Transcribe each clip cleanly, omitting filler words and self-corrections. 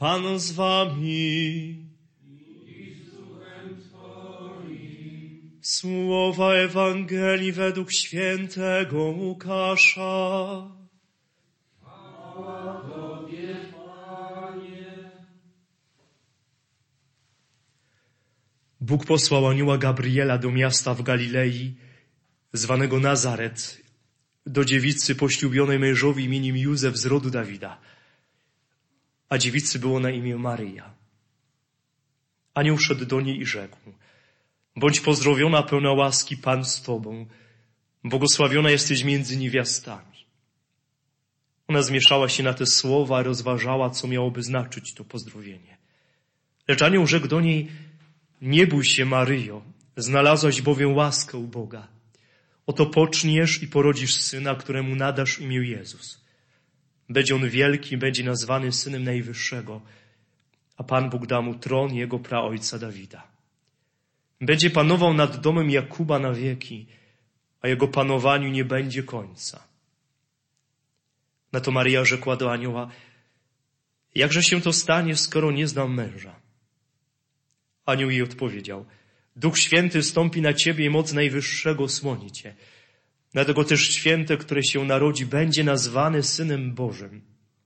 Pan z wami. Słowa Ewangelii według świętego Łukasza. Chwała Tobie, Panie. Bóg posłał anioła Gabriela do miasta w Galilei, zwanego Nazaret, do dziewicy poślubionej mężowi imieniem Józef z rodu Dawida. A dziewicy było na imię Maryja. Anioł wszedł do niej i rzekł: bądź pozdrowiona, pełna łaski, Pan z Tobą. Błogosławiona jesteś między niewiastami. Ona zmieszała się na te słowa, rozważała, co miałoby znaczyć to pozdrowienie. Lecz anioł rzekł do niej: nie bój się, Maryjo, znalazłaś bowiem łaskę u Boga. Oto poczniesz i porodzisz syna, któremu nadasz imię Jezus. Będzie on wielki, będzie nazwany Synem Najwyższego, a Pan Bóg da mu tron jego praojca Dawida. Będzie panował nad domem Jakuba na wieki, a jego panowaniu nie będzie końca. Na to Maryja rzekła do anioła: jakże się to stanie, skoro nie znam męża? Anioł jej odpowiedział: Duch Święty stąpi na ciebie i moc Najwyższego osłoni cię. Dlatego też święte, które się narodzi, będzie nazwane Synem Bożym.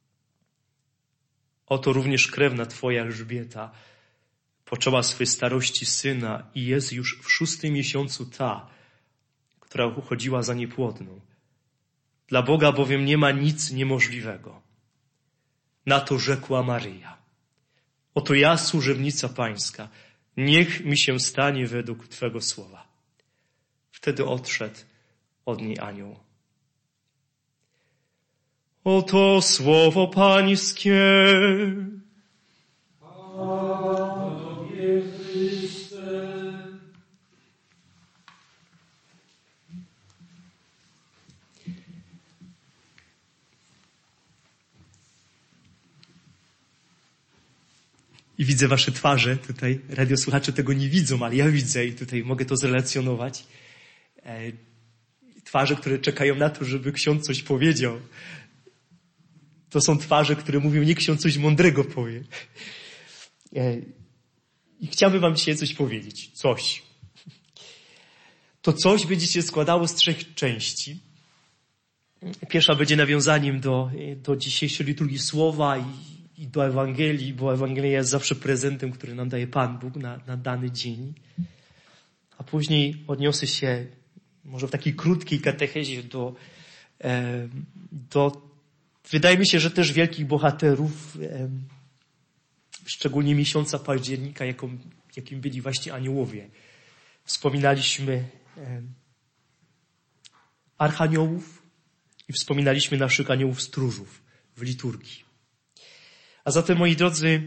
Oto również krewna twoja Elżbieta poczęła swej starości syna i jest już w 6. miesiącu ta, która uchodziła za niepłodną. Dla Boga bowiem nie ma nic niemożliwego. Na to rzekła Maryja: oto ja, służebnica Pańska, niech mi się stanie według Twego słowa. Wtedy odszedł od niej anioł. Oto słowo Pańskie. Chwała Tobie, Chryste. I widzę wasze twarze tutaj. Radiosłuchacze tego nie widzą, ale ja widzę i tutaj mogę to zrelacjonować. Twarze, które czekają na to, żeby ksiądz coś powiedział. To są twarze, które mówią: niech ksiądz coś mądrego powie. I chciałbym wam dzisiaj coś powiedzieć. Coś. To coś będzie się składało z 3 części. Pierwsza będzie nawiązaniem do dzisiejszej liturgii słowa i do Ewangelii, bo Ewangelia jest zawsze prezentem, który nam daje Pan Bóg na dany dzień. A później odniosę się może w takiej krótkiej katechezie do wydaje mi się, że też wielkich bohaterów, szczególnie miesiąca października, jakim byli właśnie aniołowie. Wspominaliśmy archaniołów i wspominaliśmy naszych aniołów stróżów w liturgii. A zatem, moi drodzy,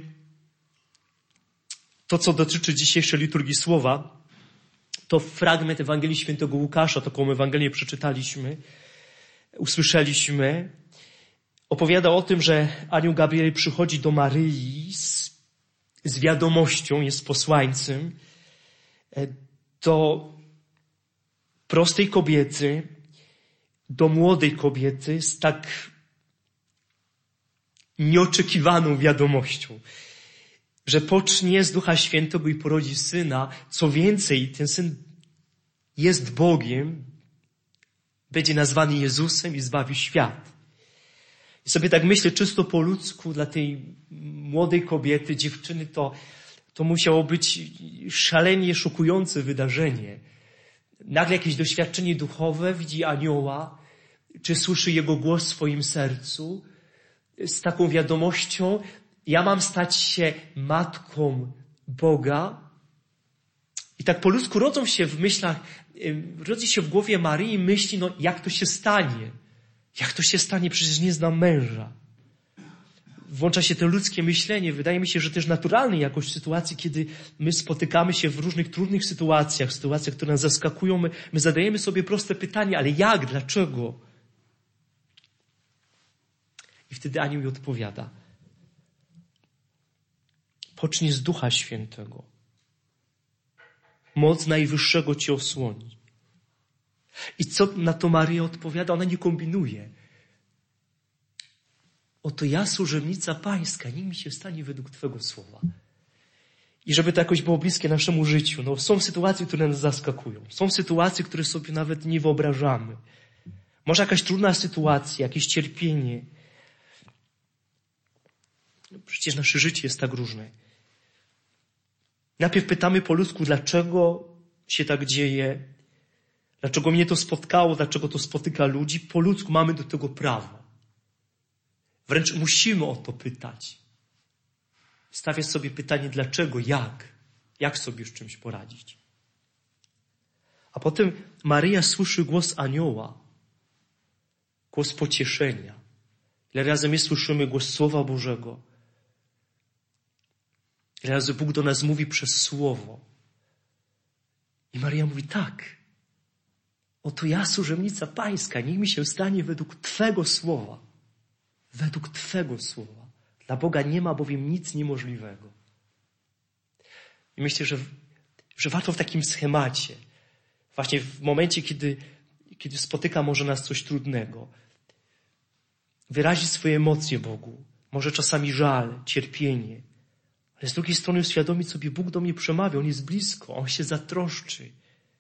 to, co dotyczy dzisiejszej liturgii słowa, to fragment Ewangelii Świętego Łukasza, taką Ewangelię przeczytaliśmy, usłyszeliśmy. Opowiada o tym, że anioł Gabriel przychodzi do Maryi z wiadomością, jest posłańcem do prostej kobiety, do młodej kobiety z tak nieoczekiwaną wiadomością, że pocznie z Ducha Świętego i porodzi syna. Co więcej, ten syn jest Bogiem, będzie nazwany Jezusem i zbawi świat. I sobie tak myślę, czysto po ludzku, dla tej młodej kobiety, dziewczyny, to musiało być szalenie szokujące wydarzenie. Nagle jakieś doświadczenie duchowe, widzi anioła, czy słyszy jego głos w swoim sercu, z taką wiadomością: ja mam stać się matką Boga. I tak po ludzku rodzą się w myślach, rodzi się w głowie Maryi myśli: no jak to się stanie? Jak to się stanie? Przecież nie znam męża. Włącza się to ludzkie myślenie. Wydaje mi się, że też naturalnej jakoś sytuacji, kiedy my spotykamy się w różnych trudnych sytuacjach, które nas zaskakują, my zadajemy sobie proste pytanie: ale jak? Dlaczego? I wtedy anioł mi odpowiada: pocznie z Ducha Świętego. Moc Najwyższego cię osłoni. I co na to Maryja odpowiada? Ona nie kombinuje. oto ja, służebnica Pańska, niech mi się stanie według Twego słowa. I żeby to jakoś było bliskie naszemu życiu. No, są sytuacje, które nas zaskakują. Są sytuacje, które sobie nawet nie wyobrażamy. Może jakaś trudna sytuacja, jakieś cierpienie. No, przecież nasze życie jest tak różne. Najpierw pytamy po ludzku, dlaczego się tak dzieje, dlaczego mnie to spotkało, dlaczego to spotyka ludzi. Po ludzku mamy do tego prawo. Wręcz musimy o to pytać. Stawiać sobie pytanie, dlaczego, jak sobie z czymś poradzić. A potem Maryja słyszy głos anioła, głos pocieszenia. Ile razy my słyszymy głos Słowa Bożego. Ile razy Bóg do nas mówi przez Słowo. I Maryja mówi, tak, oto ja, służebnica Pańska, niech mi się stanie według Twego Słowa. Według Twego Słowa. Dla Boga nie ma bowiem nic niemożliwego. I myślę, że warto w takim schemacie, właśnie w momencie, kiedy spotyka może nas coś trudnego, wyrazić swoje emocje Bogu. Może czasami żal, cierpienie. Ale z drugiej strony uświadomić sobie, Bóg do mnie przemawia, On jest blisko, On się zatroszczy.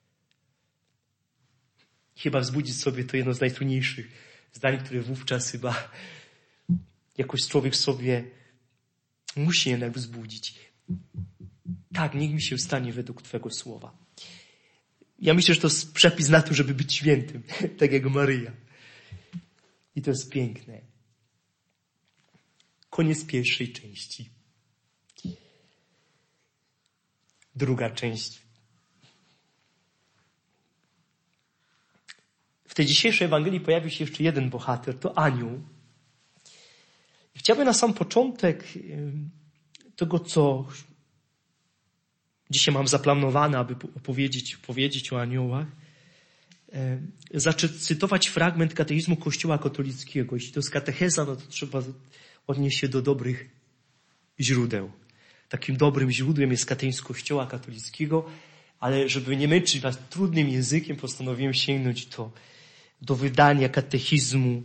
Chyba wzbudzić sobie to jedno z najtrudniejszych zdań, które wówczas chyba jakoś człowiek sobie musi jednak wzbudzić. Tak, niech mi się stanie według Twego słowa. Ja myślę, że to jest przepis na to, żeby być świętym, tak jak Maryja. I to jest piękne. Koniec pierwszej części. Druga część. W tej dzisiejszej Ewangelii pojawił się jeszcze jeden bohater, to anioł. I chciałbym na sam początek tego, co dzisiaj mam zaplanowane, aby opowiedzieć o aniołach, zacytować fragment katechizmu Kościoła katolickiego. Jeśli to jest katecheza, no to trzeba odnieść się do dobrych źródeł. Takim dobrym źródłem jest katechizm Kościoła katolickiego, ale żeby nie męczyć was trudnym językiem, postanowiłem sięgnąć do wydania katechizmu.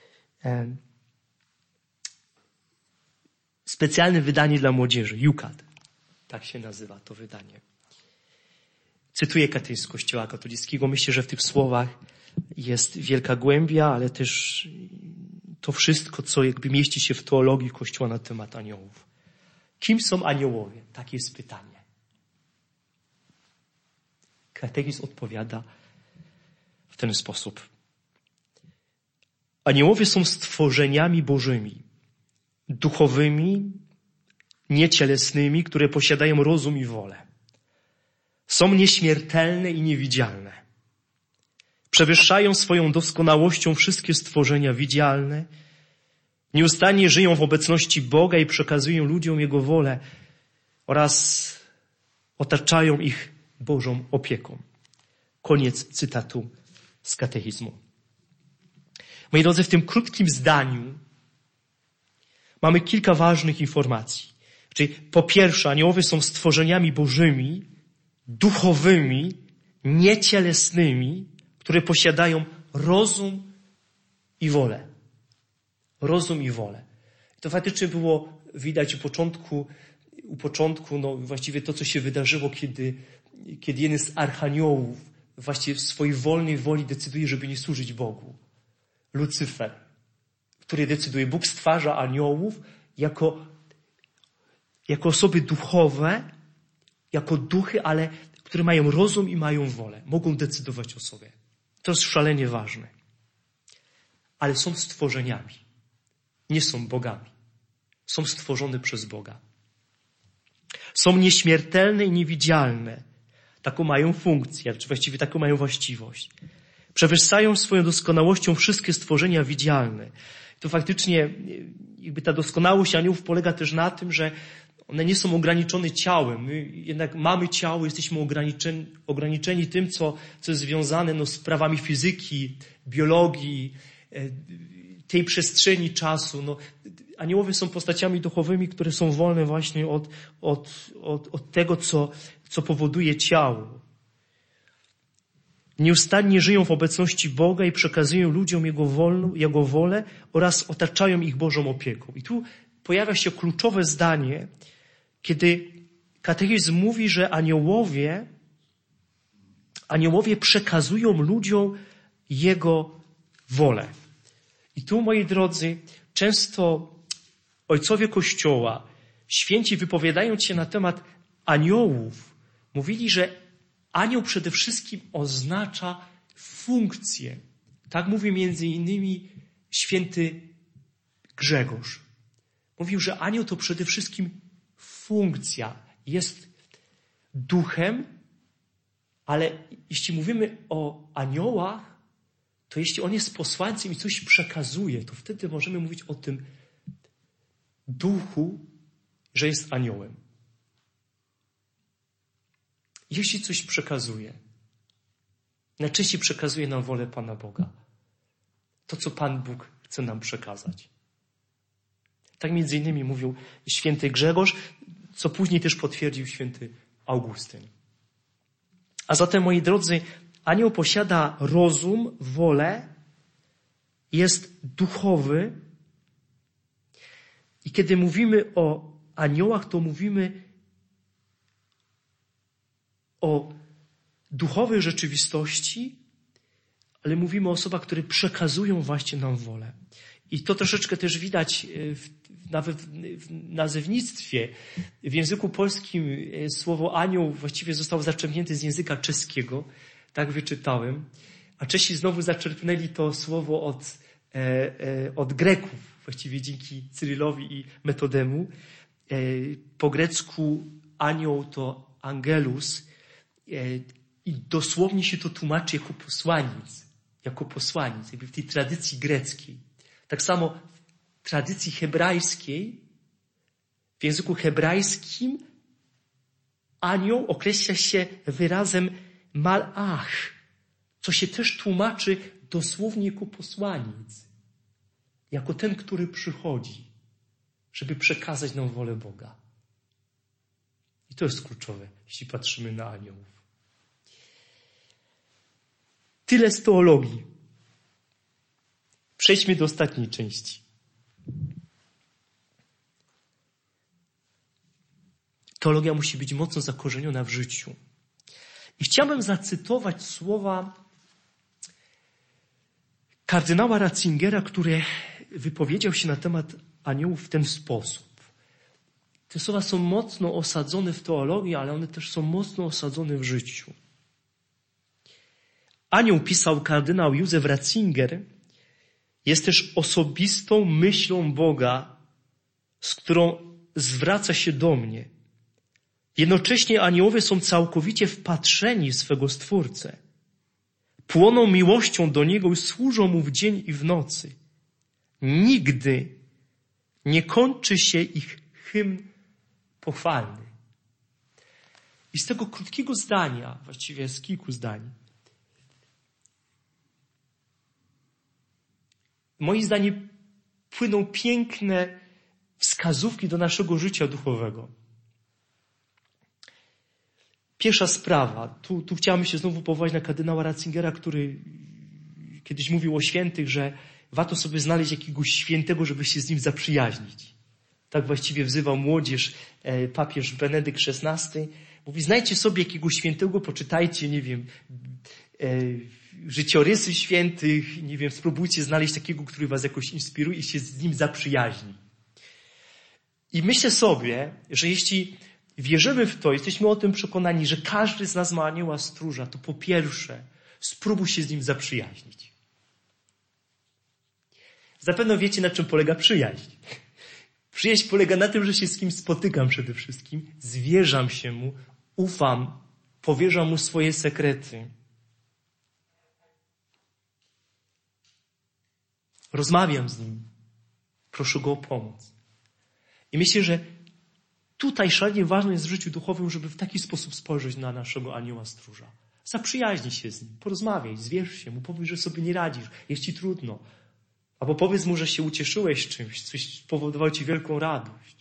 Specjalne wydanie dla młodzieży, Jukat. Tak się nazywa to wydanie. Cytuję katechizm Kościoła katolickiego. Myślę, że w tych słowach jest wielka głębia, ale też to wszystko, co jakby mieści się w teologii Kościoła na temat aniołów. Kim są aniołowie? Takie jest pytanie. Katechizm odpowiada w ten sposób. Aniołowie są stworzeniami bożymi, duchowymi, niecielesnymi, które posiadają rozum i wolę. Są nieśmiertelne i niewidzialne. Przewyższają swoją doskonałością wszystkie stworzenia widzialne. Nieustannie żyją w obecności Boga i przekazują ludziom Jego wolę oraz otaczają ich Bożą opieką. Koniec cytatu z katechizmu. Moi drodzy, w tym krótkim zdaniu mamy kilka ważnych informacji. Czyli po pierwsze, aniołowie są stworzeniami bożymi, duchowymi, niecielesnymi, które posiadają rozum i wolę. Rozum i wolę. To faktycznie było widać u początku, no właściwie to, co się wydarzyło, kiedy jeden z archaniołów właściwie w swojej wolnej woli decyduje, żeby nie służyć Bogu. Lucyfer, który decyduje. Bóg stwarza aniołów jako osoby duchowe, jako duchy, ale które mają rozum i mają wolę. Mogą decydować o sobie. To jest szalenie ważne. Ale są stworzeniami. Nie są bogami. Są stworzone przez Boga. Są nieśmiertelne i niewidzialne. Taką mają funkcję, czy właściwie taką mają właściwość. Przewyższają swoją doskonałością wszystkie stworzenia widzialne. To faktycznie jakby ta doskonałość aniołów polega też na tym, że one nie są ograniczone ciałem. My jednak mamy ciało, jesteśmy ograniczeni tym, co jest związane z prawami fizyki, biologii, tej przestrzeni czasu. Aniołowie są postaciami duchowymi, które są wolne właśnie od tego, co powoduje ciało. Nieustannie żyją w obecności Boga i przekazują ludziom Jego wolę oraz otaczają ich Bożą opieką. I tu pojawia się kluczowe zdanie, kiedy katechizm mówi, że aniołowie przekazują ludziom Jego wolę. I tu, moi drodzy, często ojcowie Kościoła, święci wypowiadając się na temat aniołów, mówili, że anioł przede wszystkim oznacza funkcję. Tak mówi między innymi święty Grzegorz. Mówił, że anioł to przede wszystkim funkcja. Jest duchem, ale jeśli mówimy o aniołach, to jeśli on jest posłańcem i coś przekazuje, to wtedy możemy mówić o tym duchu, że jest aniołem. Jeśli coś przekazuje, najczęściej przekazuje nam wolę Pana Boga. To, co Pan Bóg chce nam przekazać. Tak między innymi mówił święty Grzegorz, co później też potwierdził święty Augustyn. A zatem, moi drodzy, anioł posiada rozum, wolę, jest duchowy. I kiedy mówimy o aniołach, to mówimy o duchowej rzeczywistości, ale mówimy o osobach, które przekazują właśnie nam wolę. I to troszeczkę też widać nawet w nazewnictwie. W języku polskim słowo anioł właściwie zostało zaczerpnięte z języka czeskiego. Tak wyczytałem. A Czesi znowu zaczerpnęli to słowo od Greków. Właściwie dzięki Cyrylowi i Metodemu. Po grecku anioł to angelus. I dosłownie się to tłumaczy jako posłaniec. Jako posłaniec. Jakby w tej tradycji greckiej. Tak samo w tradycji hebrajskiej, w języku hebrajskim anioł określa się wyrazem malach, co się też tłumaczy dosłownie jako posłaniec. Jako ten, który przychodzi, żeby przekazać nam wolę Boga. I to jest kluczowe, jeśli patrzymy na aniołów. Tyle z teologii. Przejdźmy do ostatniej części. Teologia musi być mocno zakorzeniona w życiu. I chciałbym zacytować słowa kardynała Ratzingera, który wypowiedział się na temat aniołów w ten sposób. Te słowa są mocno osadzone w teologii, ale one też są mocno osadzone w życiu. Anioł, pisał kardynał Józef Ratzinger, jest też osobistą myślą Boga, z którą zwraca się do mnie. Jednocześnie aniołowie są całkowicie wpatrzeni w swego Stwórcę. Płoną miłością do Niego i służą Mu w dzień i w nocy. Nigdy nie kończy się ich hymn pochwalny. I z tego krótkiego zdania, właściwie z kilku zdań, moim zdaniem płyną piękne wskazówki do naszego życia duchowego. Pierwsza sprawa. Tu chciałem się znowu powołać na kardynała Ratzingera, który kiedyś mówił o świętych, że warto sobie znaleźć jakiegoś świętego, żeby się z nim zaprzyjaźnić. Tak właściwie wzywał młodzież papież Benedykt XVI. Mówi, znajdźcie sobie jakiegoś świętego, poczytajcie, nie wiem, życiorysy świętych, nie wiem, spróbujcie znaleźć takiego, który was jakoś inspiruje i się z nim zaprzyjaźni. I myślę sobie, że jeśli wierzymy w to, jesteśmy o tym przekonani, że każdy z nas ma anioła stróża, to po pierwsze spróbuj się z nim zaprzyjaźnić. Zapewne wiecie, na czym polega przyjaźń. Przyjaźń polega na tym, że się z kimś spotykam przede wszystkim, zwierzam się mu, ufam, powierzam mu swoje sekrety. Rozmawiam z nim. Proszę go o pomoc. I myślę, że tutaj szalenie ważne jest w życiu duchowym, żeby w taki sposób spojrzeć na naszego anioła stróża. Zaprzyjaźnij się z nim, porozmawiaj, zwierz się mu, powiedz, że sobie nie radzisz, jest ci trudno. Albo powiedz mu, że się ucieszyłeś czymś, coś spowodowało ci wielką radość.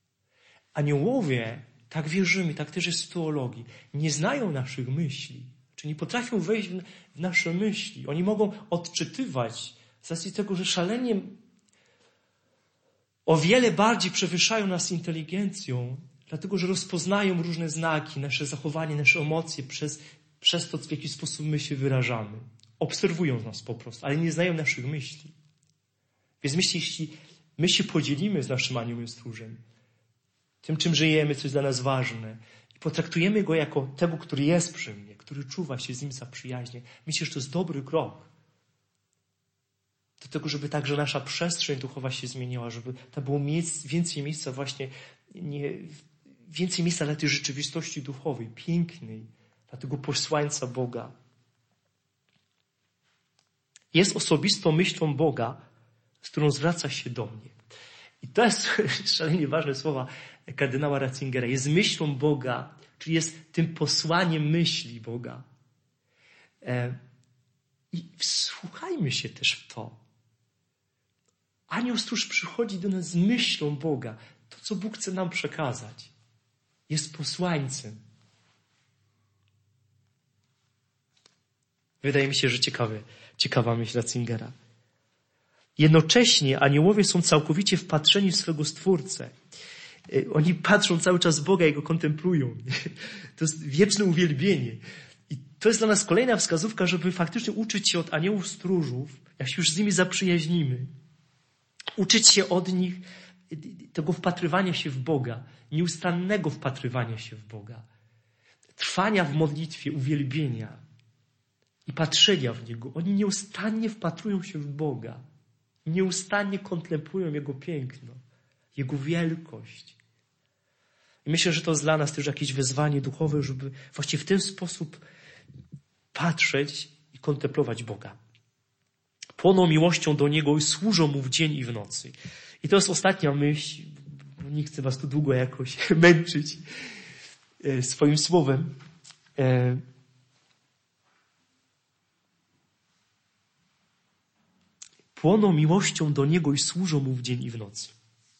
Aniołowie, tak wierzymy, tak też jest w teologii, nie znają naszych myśli. Czyli potrafią wejść w nasze myśli. Oni mogą odczytywać z racji tego, że szalenie o wiele bardziej przewyższają nas inteligencją, dlatego że rozpoznają różne znaki, nasze zachowanie, nasze emocje przez to, w jaki sposób my się wyrażamy. Obserwują nas po prostu, ale nie znają naszych myśli. Więc myślę, jeśli my się podzielimy z naszym aniołem stróżem, tym, czym żyjemy, co jest dla nas ważne, i potraktujemy go jako tego, który jest przy mnie, który czuwa się z nim zaprzyjaźnie, myślę, że to jest dobry krok do tego, żeby także nasza przestrzeń duchowa się zmieniła, żeby tam było więcej miejsca właśnie, więcej miejsca dla tej rzeczywistości duchowej, pięknej, dla tego posłańca Boga. Jest osobistą myślą Boga, z którą zwraca się do mnie. I to jest szalenie ważne słowa kardynała Ratzingera. Jest myślą Boga, czyli jest tym posłaniem myśli Boga. I wsłuchajmy się też w to. Anioł stróż przychodzi do nas z myślą Boga. To, co Bóg chce nam przekazać. Jest posłańcem. Wydaje mi się, że ciekawa myśl Ratzingera. Jednocześnie aniołowie są całkowicie wpatrzeni w swego Stwórcę. Oni patrzą cały czas w Boga i Go kontemplują. To jest wieczne uwielbienie. I to jest dla nas kolejna wskazówka, żeby faktycznie uczyć się od aniołów stróżów, jak się już z nimi zaprzyjaźnimy. Uczyć się od nich tego wpatrywania się w Boga, nieustannego wpatrywania się w Boga. Trwania w modlitwie, uwielbienia i patrzenia w Niego. Oni nieustannie wpatrują się w Boga. Nieustannie kontemplują Jego piękno, Jego wielkość. I myślę, że to jest dla nas też jakieś wezwanie duchowe, żeby właśnie w ten sposób patrzeć i kontemplować Boga. Płoną miłością do Niego i służą Mu w dzień i w nocy. I to jest ostatnia myśl, bo nie chcę was tu długo jakoś męczyć swoim słowem. Płoną miłością do Niego i służą Mu w dzień i w nocy.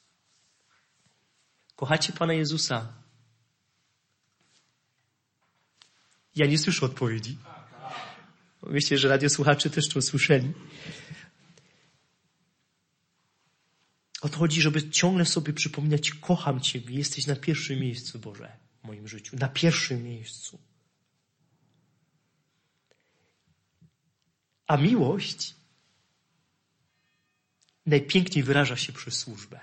Kochacie Pana Jezusa? Ja nie słyszę odpowiedzi. Myślę, że radiosłuchacze też to słyszeli. O to chodzi, żeby ciągle sobie przypominać: kocham Ciebie, jesteś na pierwszym miejscu, Boże, w moim życiu. Na pierwszym miejscu. A miłość najpiękniej wyraża się przez służbę.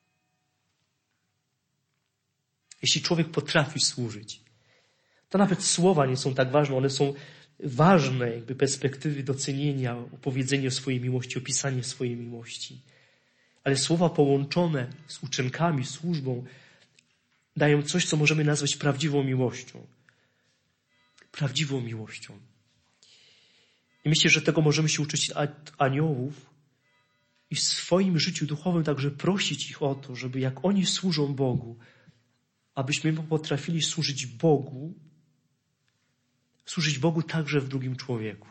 Jeśli człowiek potrafi służyć, to nawet słowa nie są tak ważne, one są ważne, jakby perspektywy docenienia, opowiedzenie o swojej miłości, opisanie swojej miłości. Ale słowa połączone z uczynkami, służbą dają coś, co możemy nazwać prawdziwą miłością. Prawdziwą miłością. I myślę, że tego możemy się uczyć od aniołów i w swoim życiu duchowym także prosić ich o to, żeby jak oni służą Bogu, abyśmy potrafili służyć Bogu także w drugim człowieku.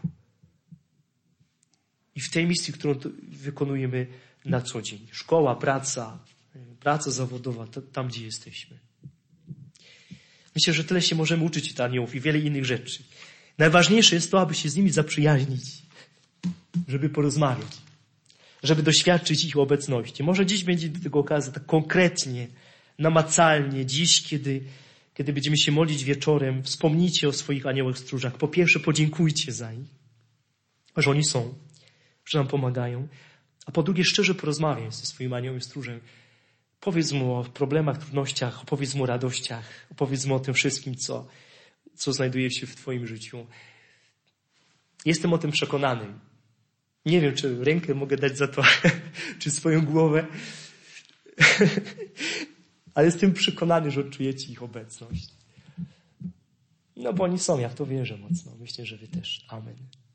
I w tej misji, którą wykonujemy na co dzień. Szkoła, praca zawodowa, tam gdzie jesteśmy. Myślę, że tyle się możemy uczyć od aniołów i wiele innych rzeczy. Najważniejsze jest to, aby się z nimi zaprzyjaźnić, żeby porozmawiać, żeby doświadczyć ich obecności. Może dziś będzie do tego okazja, tak konkretnie, namacalnie, dziś, kiedy będziemy się modlić wieczorem, wspomnijcie o swoich aniołach stróżach. Po pierwsze, podziękujcie za nich, że oni są, że nam pomagają. A po drugie, szczerze porozmawiaj ze swoim aniołem stróżem. Powiedz mu o problemach, trudnościach, opowiedz mu o radościach, opowiedz mu o tym wszystkim, co znajduje się w twoim życiu. Jestem o tym przekonany. Nie wiem, czy rękę mogę dać za to, czy swoją głowę, ale jestem przekonany, że odczujecie ich obecność. No bo oni są, ja w to wierzę mocno. Myślę, że wy też. Amen.